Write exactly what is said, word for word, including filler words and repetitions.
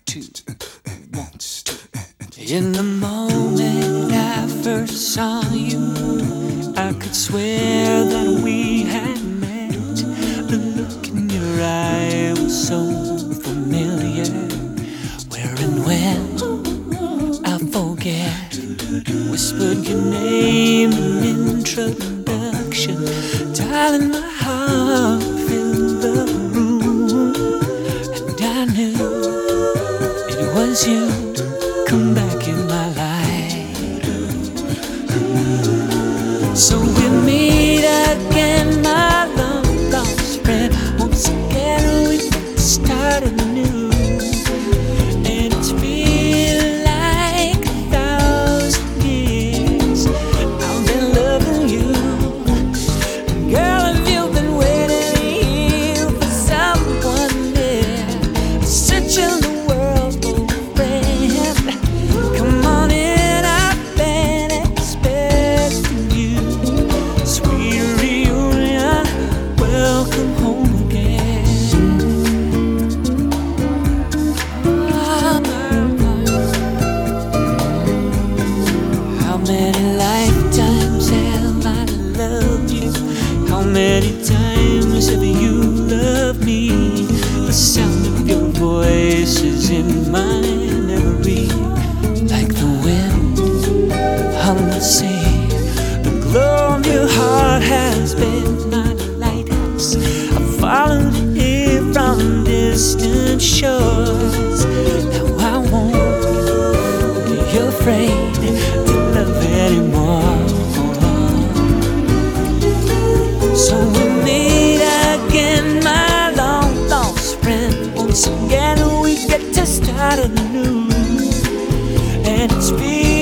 two, one. In the moment I first saw you, I could swear that we had met. The look in your eye was so familiar. Where and when, I forget. Whispered your name in introduction. Darling, my heart filled the room, and I knew it was you. Come back in my life. So we meet again, my long lost friend. Once again we start anew, and it's feel like a thousand years I've been loving you. Girl, have you been waiting here for someone there, searching the world for a friend? Come on in, I've been expecting you. Sweet reunion, welcome home again. How many lifetimes have I loved you? How many times have you loved me? The sound of your voice is in my memory, like the wind on the sea. The glow of your heart has been my lighthouse. I've followed it here from distant shores. Now I won't be afraid to love anymore. So we meet again, my long lost friend. Once again we get to start anew, and it's